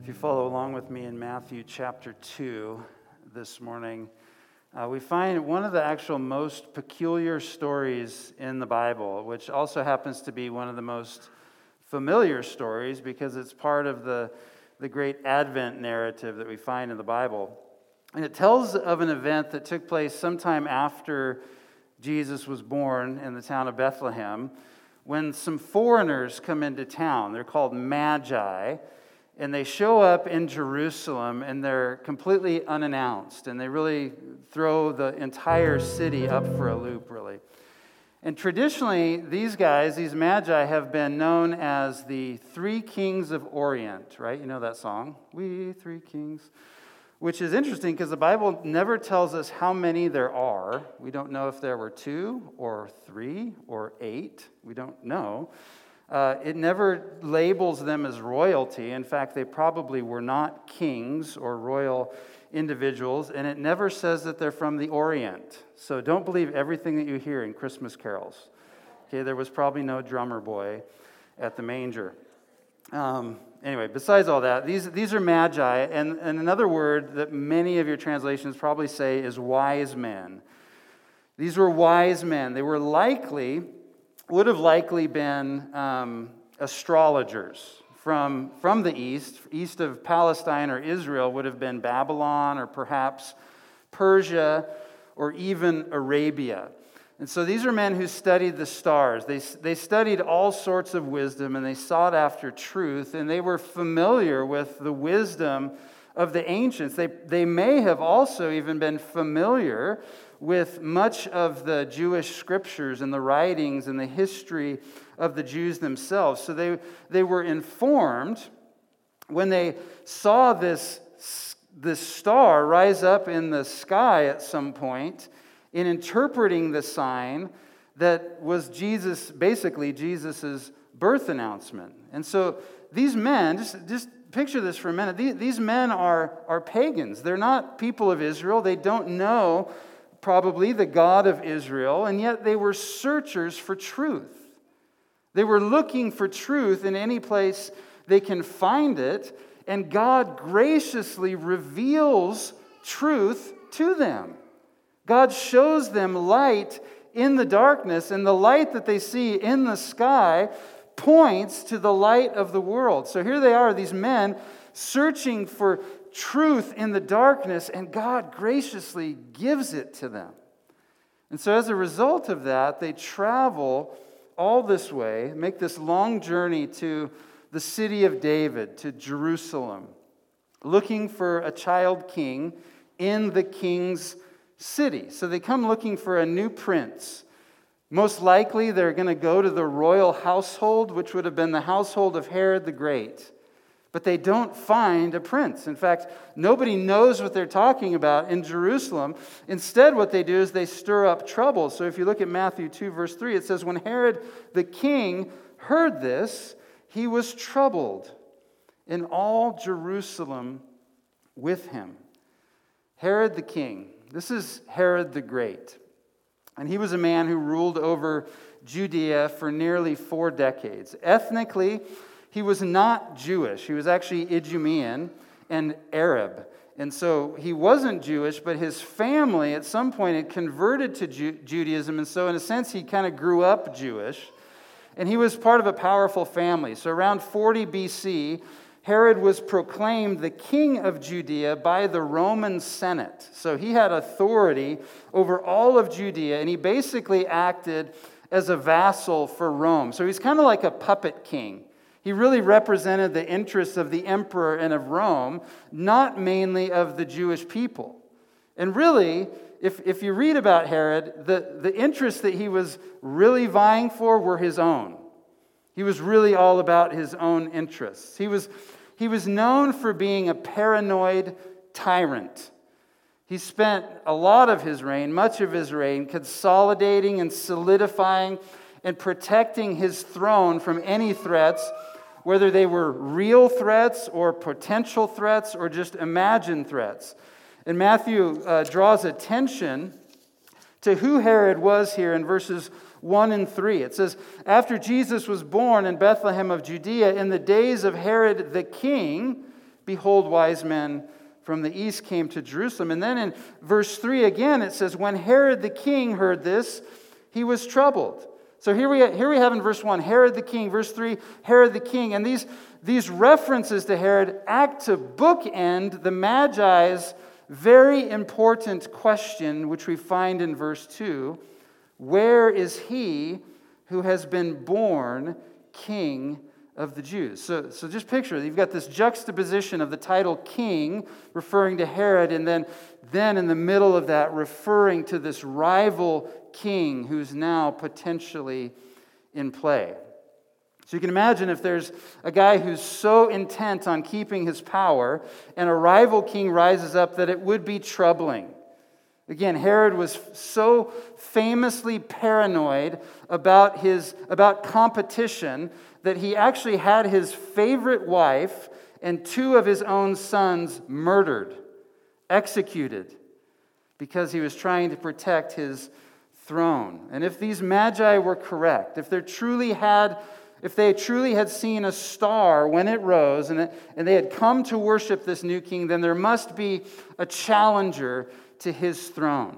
If you follow along with me in Matthew chapter 2 this morning, we find one of the actual most peculiar stories in the Bible, which also happens to be one of the most familiar stories because it's part of the great Advent narrative that we find in the Bible. And it tells of an event that took place sometime after Jesus was born in the town of Bethlehem, when some foreigners come into town. They're called Magi. And they show up in Jerusalem, and they're completely unannounced. And they really throw the entire city up for a loop, really. And traditionally, these guys, these Magi, have been known as the Three Kings of Orient, right? You know that song? We Three Kings. Which is interesting because the Bible never tells us how many there are. We don't know if there were 2 or 3 or 8. We don't know. It never labels them as royalty. In fact, they probably were not kings or royal individuals, and it never says that they're from the Orient. So don't believe everything that you hear in Christmas carols. Okay, there was probably no drummer boy at the manger. Anyway, besides all that, these are Magi, and another word that many of your translations probably say is wise men. These were wise men. They would have likely been astrologers from the east of Palestine or Israel would have been Babylon or perhaps Persia or even Arabia. And so these are men who studied the stars. They studied all sorts of wisdom, and they sought after truth, and they were familiar with the wisdom of the ancients. They may have also even been familiar with much of the Jewish scriptures and the writings and the history of the Jews themselves. So they were informed when they saw this star rise up in the sky at some point in interpreting the sign that was basically Jesus's birth announcement. And so these men, just picture this for a minute, these men are pagans. They're not people of Israel. They don't know probably the God of Israel, and yet they were searchers for truth. They were looking for truth in any place they can find it, and God graciously reveals truth to them. God shows them light in the darkness, and the light that they see in the sky points to the light of the world. So here they are, these men searching for truth in the darkness, and God graciously gives it to them. And so as a result of that, they travel all this way, make this long journey to the city of David, to Jerusalem, looking for a child king in the king's city. So they come looking for a new prince. Most likely they're going to go to the royal household, which would have been the household of Herod the Great. But they don't find a prince. In fact, nobody knows what they're talking about in Jerusalem. Instead, what they do is they stir up trouble. So if you look at Matthew 2, verse 3, it says, "When Herod the king heard this, he was troubled, and all Jerusalem with him." Herod the king. This is Herod the Great. And he was a man who ruled over Judea for nearly 4 decades. Ethnically, he was not Jewish. He was actually Idumean and Arab. And so he wasn't Jewish, but his family at some point had converted to Judaism. And so in a sense, he kind of grew up Jewish. And he was part of a powerful family. So around 40 BC, Herod was proclaimed the king of Judea by the Roman Senate. So he had authority over all of Judea, and he basically acted as a vassal for Rome. So he's kind of like a puppet king. He really represented the interests of the emperor and of Rome, not mainly of the Jewish people. And really, if you read about Herod, the interests that he was really vying for were his own. He was really all about his own interests. He was known for being a paranoid tyrant. He spent a lot of his reign, much of his reign, consolidating and solidifying and protecting his throne from any threats, whether they were real threats or potential threats or just imagined threats. And Matthew draws attention to who Herod was here in verses 1 and 3. It says, "After Jesus was born in Bethlehem of Judea, in the days of Herod the king," behold, wise men from the east came to Jerusalem. And then in verse 3 again, it says, when Herod the king heard this, he was troubled. So here we have in verse 1, Herod the king. Verse 3, Herod the king. And these references to Herod act to bookend the Magi's very important question, which we find in verse 2. Where is he who has been born King of the Jews? So just picture, you've got this juxtaposition of the title king referring to Herod, and then in the middle of that referring to this rival king who's now potentially in play. So you can imagine if there's a guy who's so intent on keeping his power and a rival king rises up, that it would be troubling. Again, Herod was so famously paranoid about competition that he actually had his favorite wife and two of his own sons murdered, executed, because he was trying to protect his throne. And if these Magi were correct, if they truly had seen a star when it rose and they had come to worship this new king, then there must be a challenger to his throne.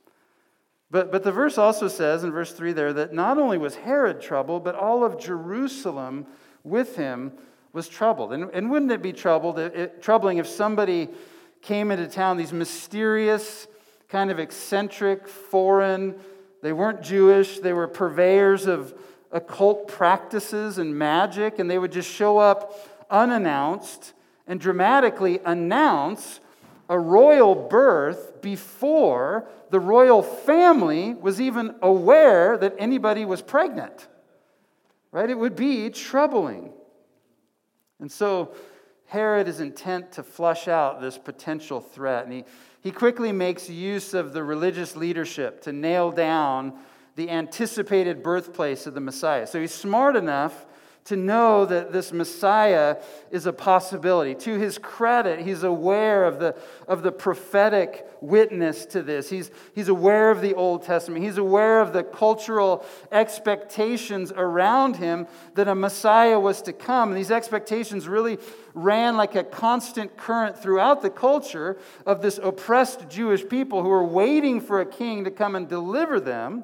But the verse also says in verse 3 there that not only was Herod troubled, but all of Jerusalem with him was troubled. And wouldn't it be troubling if somebody came into town, these mysterious, kind of eccentric, foreign, they weren't Jewish, they were purveyors of occult practices and magic, and they would just show up unannounced and dramatically announce a royal birth before the royal family was even aware that anybody was pregnant. Right? It would be troubling. And so Herod is intent to flush out this potential threat, and he quickly makes use of the religious leadership to nail down the anticipated birthplace of the Messiah. So he's smart enough to know that this Messiah is a possibility. To his credit, he's aware of the prophetic witness to this. He's aware of the Old Testament. He's aware of the cultural expectations around him that a Messiah was to come. And these expectations really ran like a constant current throughout the culture of this oppressed Jewish people who were waiting for a king to come and deliver them.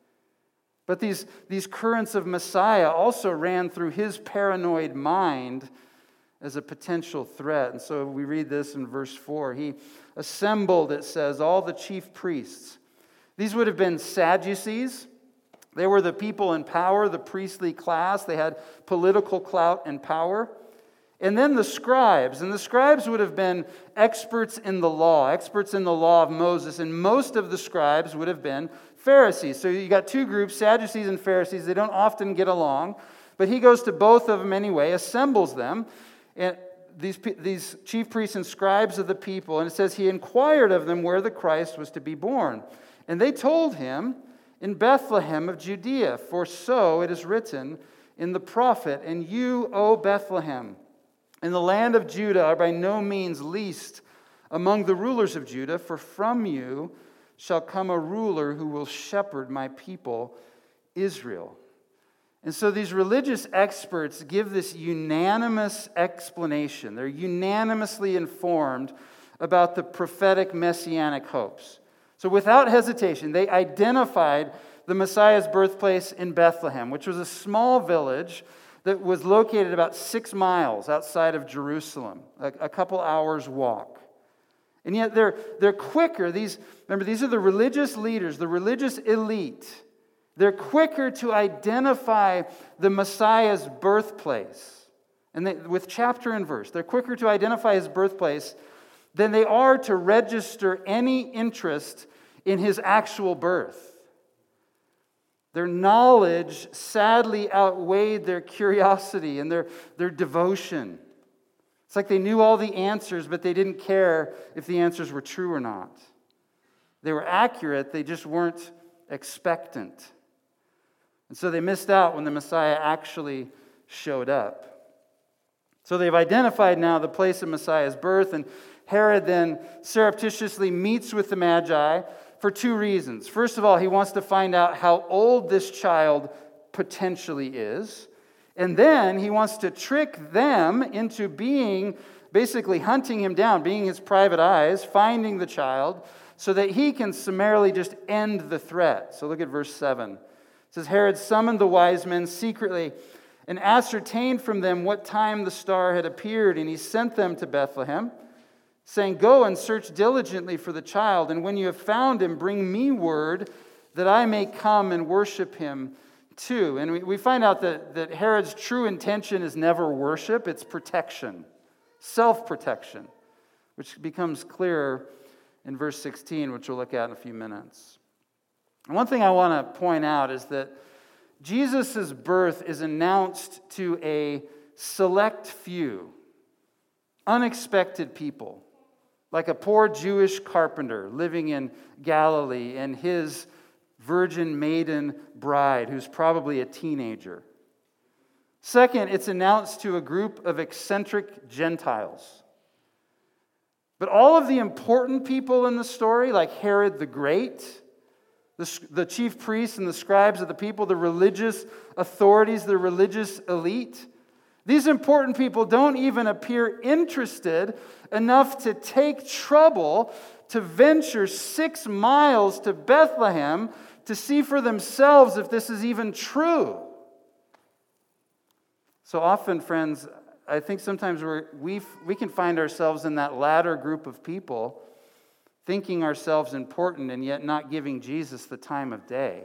But these currents of Messiah also ran through his paranoid mind as a potential threat. And so we read this in verse 4. He assembled, it says, all the chief priests. These would have been Sadducees. They were the people in power, the priestly class. They had political clout and power. And then the scribes. And the scribes would have been experts in the law of Moses. And most of the scribes would have been Pharisees. So you got two groups, Sadducees and Pharisees. They don't often get along. But he goes to both of them anyway, assembles them, and these chief priests and scribes of the people. And it says he inquired of them where the Christ was to be born. And they told him, in Bethlehem of Judea, for so it is written in the prophet, and you, O Bethlehem, in the land of Judah, are by no means least among the rulers of Judah, for from you shall come a ruler who will shepherd my people Israel. And so these religious experts give this unanimous explanation. They're unanimously informed about the prophetic messianic hopes. So without hesitation, they identified the Messiah's birthplace in Bethlehem, which was a small village that was located about 6 miles outside of Jerusalem, a couple hours walk. And yet they're quicker. Remember, these are the religious leaders, the religious elite. They're quicker to identify the Messiah's birthplace. And with chapter and verse, they're quicker to identify his birthplace than they are to register any interest in his actual birth. Their knowledge sadly outweighed their curiosity and their devotion. It's like they knew all the answers, but they didn't care if the answers were true or not. They were accurate, they just weren't expectant. And so they missed out when the Messiah actually showed up. So they've identified now the place of Messiah's birth, and Herod then surreptitiously meets with the Magi for 2 reasons. First of all, he wants to find out how old this child potentially is. And then he wants to trick them into being basically hunting him down, being his private eyes, finding the child, so that he can summarily just end the threat. So look at verse 7. It says, Herod summoned the wise men secretly and ascertained from them what time the star had appeared, and he sent them to Bethlehem, saying, Go and search diligently for the child, and when you have found him, bring me word that I may come and worship him too. And we find out that Herod's true intention is never worship, it's protection, self-protection, which becomes clearer in verse 16, which we'll look at in a few minutes. And one thing I want to point out is that Jesus' birth is announced to a select few, unexpected people, like a poor Jewish carpenter living in Galilee and his virgin maiden bride, who's probably a teenager. Second, it's announced to a group of eccentric Gentiles. But all of the important people in the story, like Herod the Great, the chief priests and the scribes of the people, the religious authorities, the religious elite, these important people don't even appear interested enough to take trouble to venture 6 miles to Bethlehem to see for themselves if this is even true. So often, friends, I think sometimes we can find ourselves in that latter group of people, thinking ourselves important and yet not giving Jesus the time of day.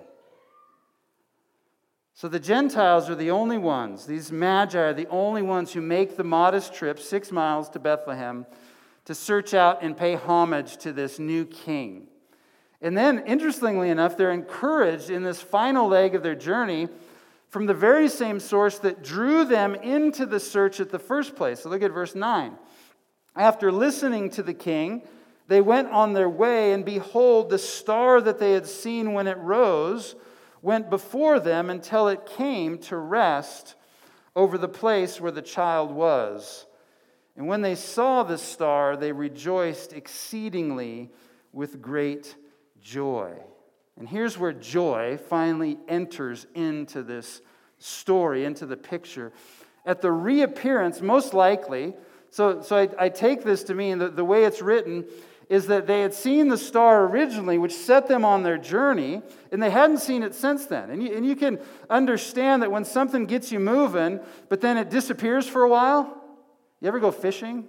So the Gentiles are the only ones, these magi are the only ones who make the modest trip 6 miles to Bethlehem to search out and pay homage to this new king. And then, interestingly enough, they're encouraged in this final leg of their journey from the very same source that drew them into the search at the first place. So look at verse 9. After listening to the king, they went on their way, and behold, the star that they had seen when it rose went before them until it came to rest over the place where the child was. And when they saw the star, they rejoiced exceedingly with great joy. And here's where joy finally enters into this story, into the picture. At the reappearance, most likely, so I take this to mean that the way it's written is that they had seen the star originally, which set them on their journey, and they hadn't seen it since then. And you can understand that when something gets you moving, but then it disappears for a while. You ever go fishing?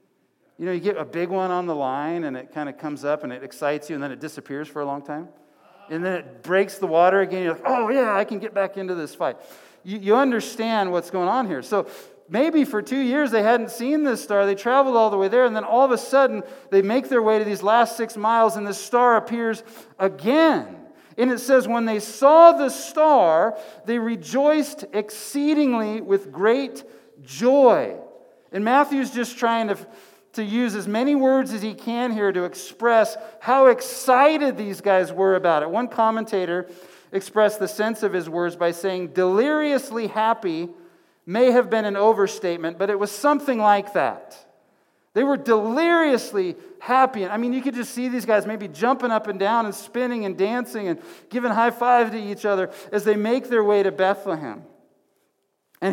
You know, you get a big one on the line, and it kind of comes up, and it excites you, and then it disappears for a long time. And then it breaks the water again. You're like, oh, yeah, I can get back into this fight. You understand what's going on here. So maybe for 2 years they hadn't seen this star. They traveled all the way there, and then all of a sudden they make their way to these last 6 miles, and this star appears again. And it says, when they saw the star, they rejoiced exceedingly with great joy. And Matthew's just trying to use as many words as he can here to express how excited these guys were about it. One commentator expressed the sense of his words by saying, deliriously happy may have been an overstatement, but it was something like that. They were deliriously happy. I mean, you could just see these guys maybe jumping up and down and spinning and dancing and giving high fives to each other as they make their way to Bethlehem. And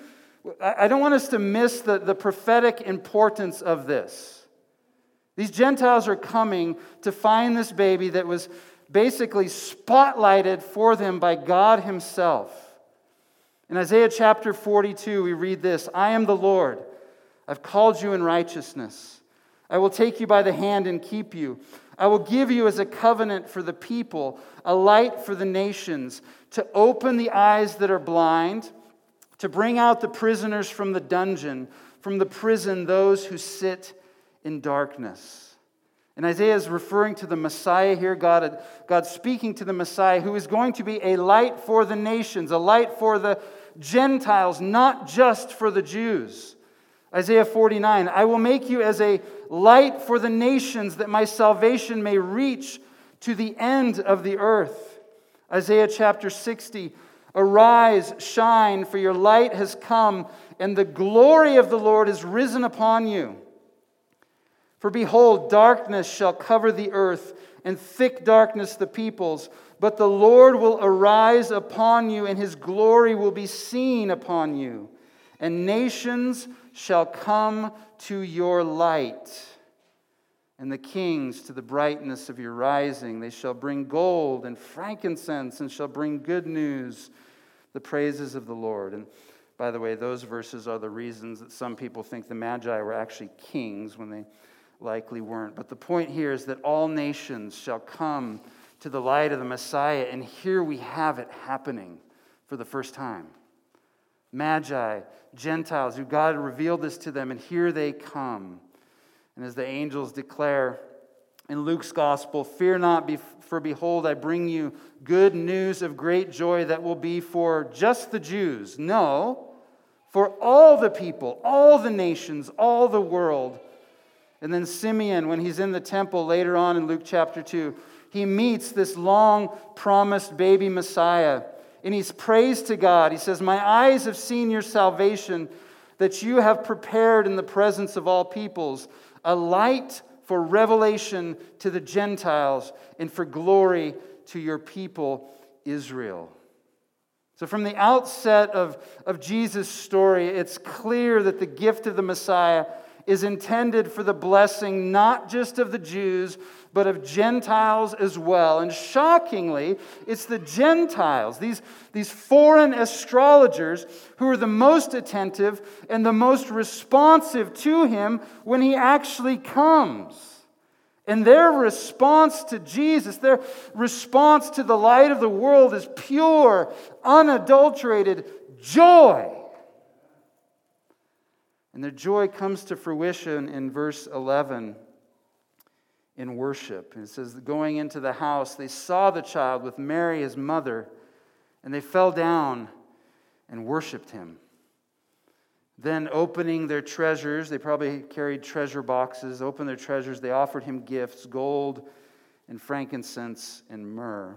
I don't want us to miss the prophetic importance of this. These Gentiles are coming to find this baby that was basically spotlighted for them by God Himself. In Isaiah chapter 42, we read this, I am the Lord. I've called you in righteousness. I will take you by the hand and keep you. I will give you as a covenant for the people, a light for the nations, to open the eyes that are blind, to bring out the prisoners from the dungeon, from the prison those who sit in darkness. And Isaiah is referring to the Messiah here, God speaking to the Messiah who is going to be a light for the nations, a light for the Gentiles, not just for the Jews. Isaiah 49, I will make you as a light for the nations that my salvation may reach to the end of the earth. Isaiah chapter 60, arise, shine, for your light has come, and the glory of the Lord is risen upon you. For behold, darkness shall cover the earth, and thick darkness the peoples. But the Lord will arise upon you, and His glory will be seen upon you. And nations shall come to your light, and the kings to the brightness of your rising. They shall bring gold and frankincense, and shall bring good news, the praises of the Lord. And by the way, those verses are the reasons that some people think the Magi were actually kings when they likely weren't. But the point here is that all nations shall come to the light of the Messiah, and here we have it happening for the first time. Magi, Gentiles, who God had revealed this to them, and here they come. And as the angels declare in Luke's gospel, "Fear not, for behold, I bring you good news of great joy that will be for just the Jews. No, for all the people, all the nations, all the world." And then Simeon, when he's in the temple later on in Luke chapter 2, he meets this long-promised baby Messiah. And he's praised to God. He says, "My eyes have seen your salvation, that you have prepared in the presence of all peoples, a light for revelation to the Gentiles and for glory to your people, Israel." So from the outset of Jesus' story, it's clear that the gift of the Messiah is intended for the blessing not just of the Jews, but of Gentiles as well. And shockingly, it's the Gentiles, these foreign astrologers, who are the most attentive and the most responsive to him when he actually comes. And their response to Jesus, their response to the light of the world is pure, unadulterated joy. And their joy comes to fruition in verse 11 in worship. And it says, going into the house, they saw the child with Mary, his mother, and they fell down and worshiped him. Then opening their treasures, they probably carried treasure boxes, opened their treasures, they offered him gifts, gold and frankincense and myrrh.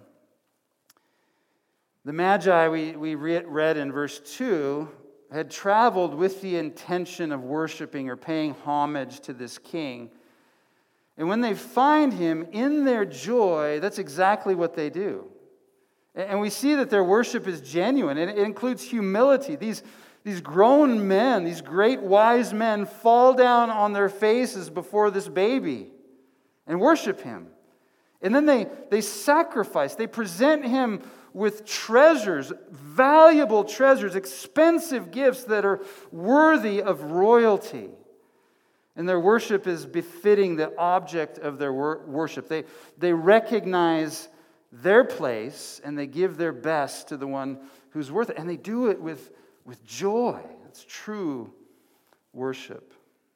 The Magi, we read in verse 2, had traveled with the intention of worshiping or paying homage to this king. And when they find him in their joy, that's exactly what they do. And we see that their worship is genuine. And it includes humility. These grown men, these great wise men, fall down on their faces before this baby and worship him. And then they sacrifice. They present him with treasures, valuable treasures, expensive gifts that are worthy of royalty. And their worship is befitting the object of their worship. They recognize their place and they give their best to the one who's worth it. And they do it with joy. It's true worship.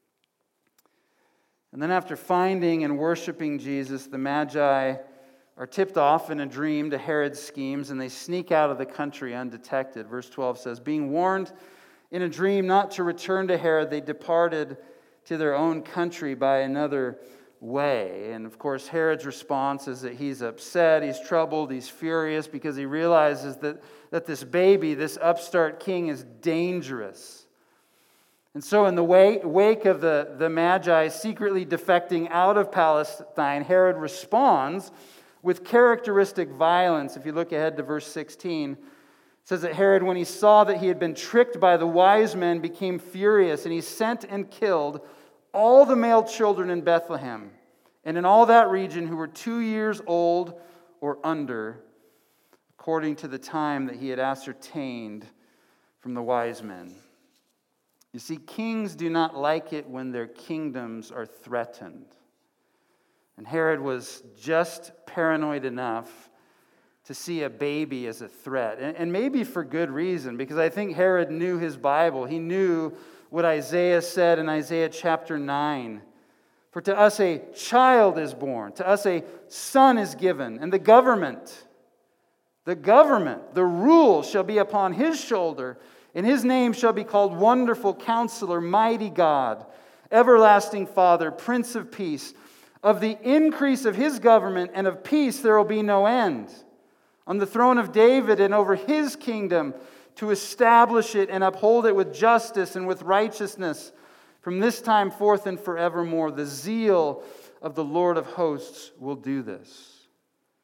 And then after finding and worshiping Jesus, the Magi are tipped off in a dream to Herod's schemes, and they sneak out of the country undetected. Verse 12 says, being warned in a dream not to return to Herod, they departed to their own country by another way. And of course, Herod's response is that he's upset, he's troubled, he's furious, because he realizes that this baby, this upstart king, is dangerous. And so in the wake of the Magi secretly defecting out of Palestine, Herod responds with characteristic violence. If you look ahead to verse 16, it says that Herod, when he saw that he had been tricked by the wise men, became furious, and he sent and killed all the male children in Bethlehem and in all that region who were 2 years old or under, according to the time that he had ascertained from the wise men. You see, kings do not like it when their kingdoms are threatened. And Herod was just paranoid enough to see a baby as a threat. And maybe for good reason, because I think Herod knew his Bible. He knew what Isaiah said in Isaiah chapter 9. For to us a child is born, to us a son is given, and the government, the rule shall be upon his shoulder, and his name shall be called Wonderful Counselor, Mighty God, Everlasting Father, Prince of Peace. Of the increase of his government and of peace there will be no end. On the throne of David and over his kingdom, to establish it and uphold it with justice and with righteousness from this time forth and forevermore. The zeal of the Lord of hosts will do this.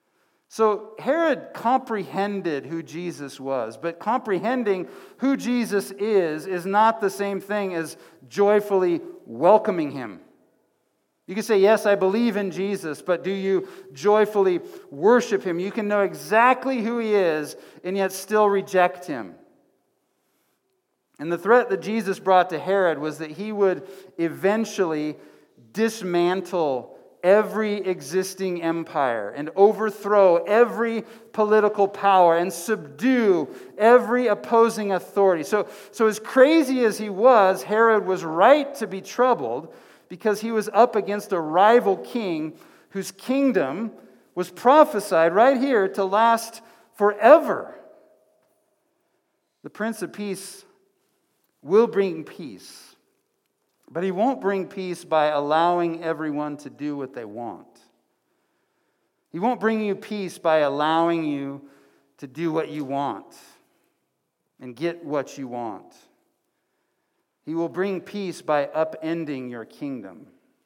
So Herod comprehended who Jesus was, but comprehending who Jesus is not the same thing as joyfully welcoming him. You can say, yes, I believe in Jesus, but do you joyfully worship him? You can know exactly who he is and yet still reject him. And the threat that Jesus brought to Herod was that he would eventually dismantle every existing empire and overthrow every political power and subdue every opposing authority. So as crazy as he was, Herod was right to be troubled because he was up against a rival king whose kingdom was prophesied right here to last forever. The Prince of Peace will bring peace. But he won't bring peace by allowing everyone to do what they want. He won't bring you peace by allowing you to do what you want and get what you want. He will bring peace by upending your kingdom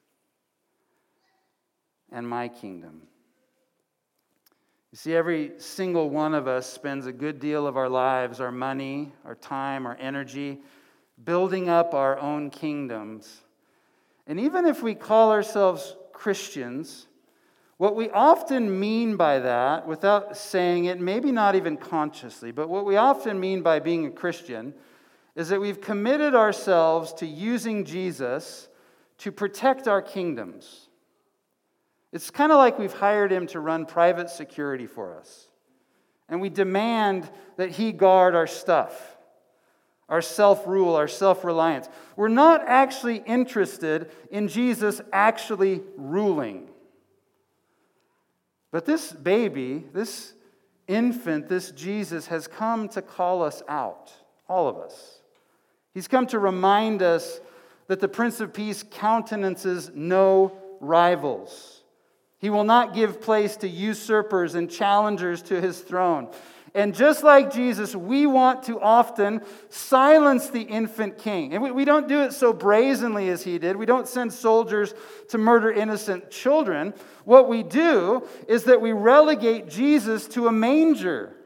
and my kingdom. You see, every single one of us spends a good deal of our lives, our money, our time, our energy, building up our own kingdoms. And even if we call ourselves Christians, what we often mean by that, without saying it, maybe not even consciously, but what we often mean by being a Christian is that we've committed ourselves to using Jesus to protect our kingdoms. It's kind of like we've hired him to run private security for us. And we demand that he guard our stuff. Our self-rule, our self-reliance. We're not actually interested in Jesus actually ruling. But this baby, this infant, this Jesus has come to call us out, all of us. He's come to remind us that the Prince of Peace countenances no rivals. He will not give place to usurpers and challengers to his throne. And just like Jesus, we want to often silence the infant king. And we don't do it so brazenly as he did. We don't send soldiers to murder innocent children. What we do is that we relegate Jesus to a manger.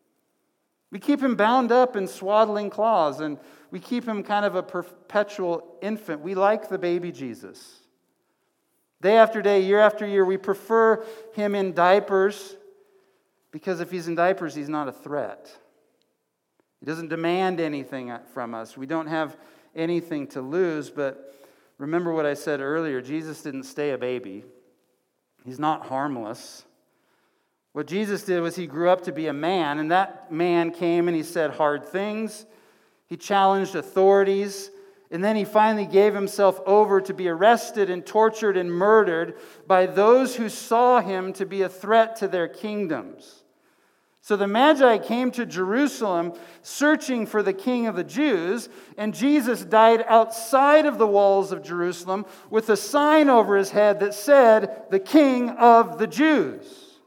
We keep him bound up in swaddling cloths, and we keep him kind of a perpetual infant. We like the baby Jesus. Day after day, year after year, we prefer him in diapers. Because if he's in diapers, he's not a threat. He doesn't demand anything from us. We don't have anything to lose. But remember what I said earlier. Jesus didn't stay a baby. He's not harmless. What Jesus did was he grew up to be a man. And that man came and he said hard things. He challenged authorities. And then he finally gave himself over to be arrested and tortured and murdered by those who saw him to be a threat to their kingdoms. So the Magi came to Jerusalem searching for the King of the Jews, and Jesus died outside of the walls of Jerusalem with a sign over his head that said, "The King of the Jews."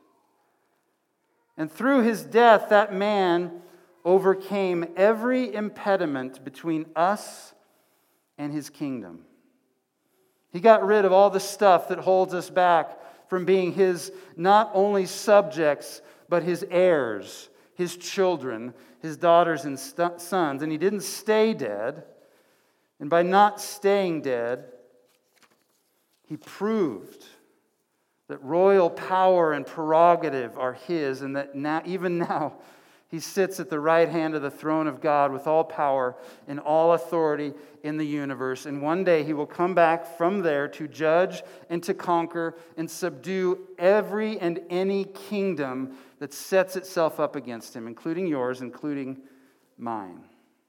And through his death, that man overcame every impediment between us and his kingdom. He got rid of all the stuff that holds us back from being his not only subjects, but his heirs, his children, his daughters and sons. And he didn't stay dead. And by not staying dead, he proved that royal power and prerogative are his, and that now, even now, he sits at the right hand of the throne of God with all power and all authority in the universe. And one day he will come back from there to judge and to conquer and subdue every and any kingdom that sets itself up against him, including yours, including mine.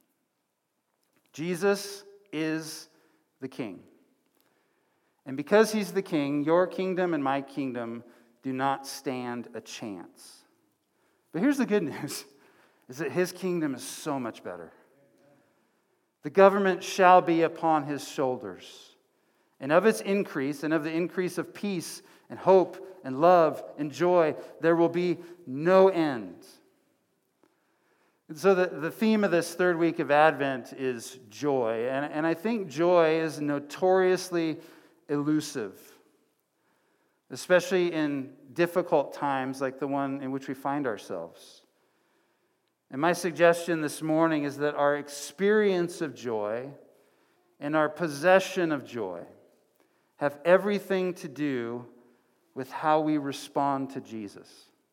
Jesus is the King. And because he's the King, your kingdom and my kingdom do not stand a chance. But here's the good news, is that his kingdom is so much better. The government shall be upon his shoulders. And of its increase, and of the increase of peace and hope and love and joy, there will be no end. And so the theme of this third week of Advent is joy. And I think joy is notoriously elusive. especially in difficult times like the one in which we find ourselves. And my suggestion this morning is that our experience of joy and our possession of joy have everything to do with how we respond to Jesus,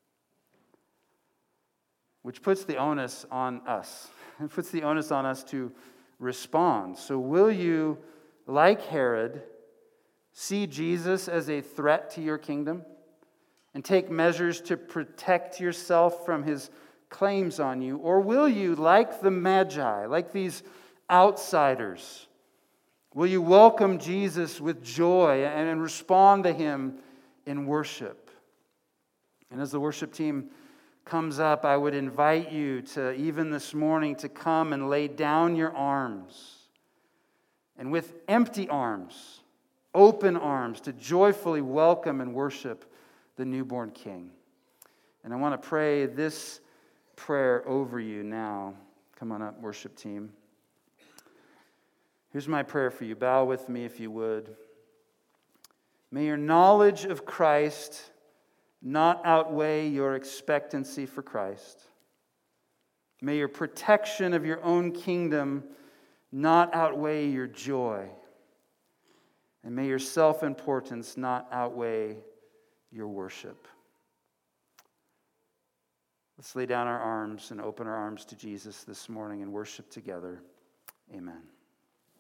which puts the onus on us. It puts the onus on us to respond. So will you, like Herod, see Jesus as a threat to your kingdom and take measures to protect yourself from his claims on you? Or will you, like the Magi, like these outsiders, will you welcome Jesus with joy and respond to him in worship? And as the worship team comes up, I would invite you to, even this morning, to come and lay down your arms. And with empty arms, open arms, to joyfully welcome and worship the newborn King. And I want to pray this prayer over you now. Come on up, worship team. Here's my prayer for you. Bow with me if you would. May your knowledge of Christ not outweigh your expectancy for Christ. May your protection of your own kingdom not outweigh your joy. And may your self-importance not outweigh your worship. Let's lay down our arms and open our arms to Jesus this morning and worship together. Amen.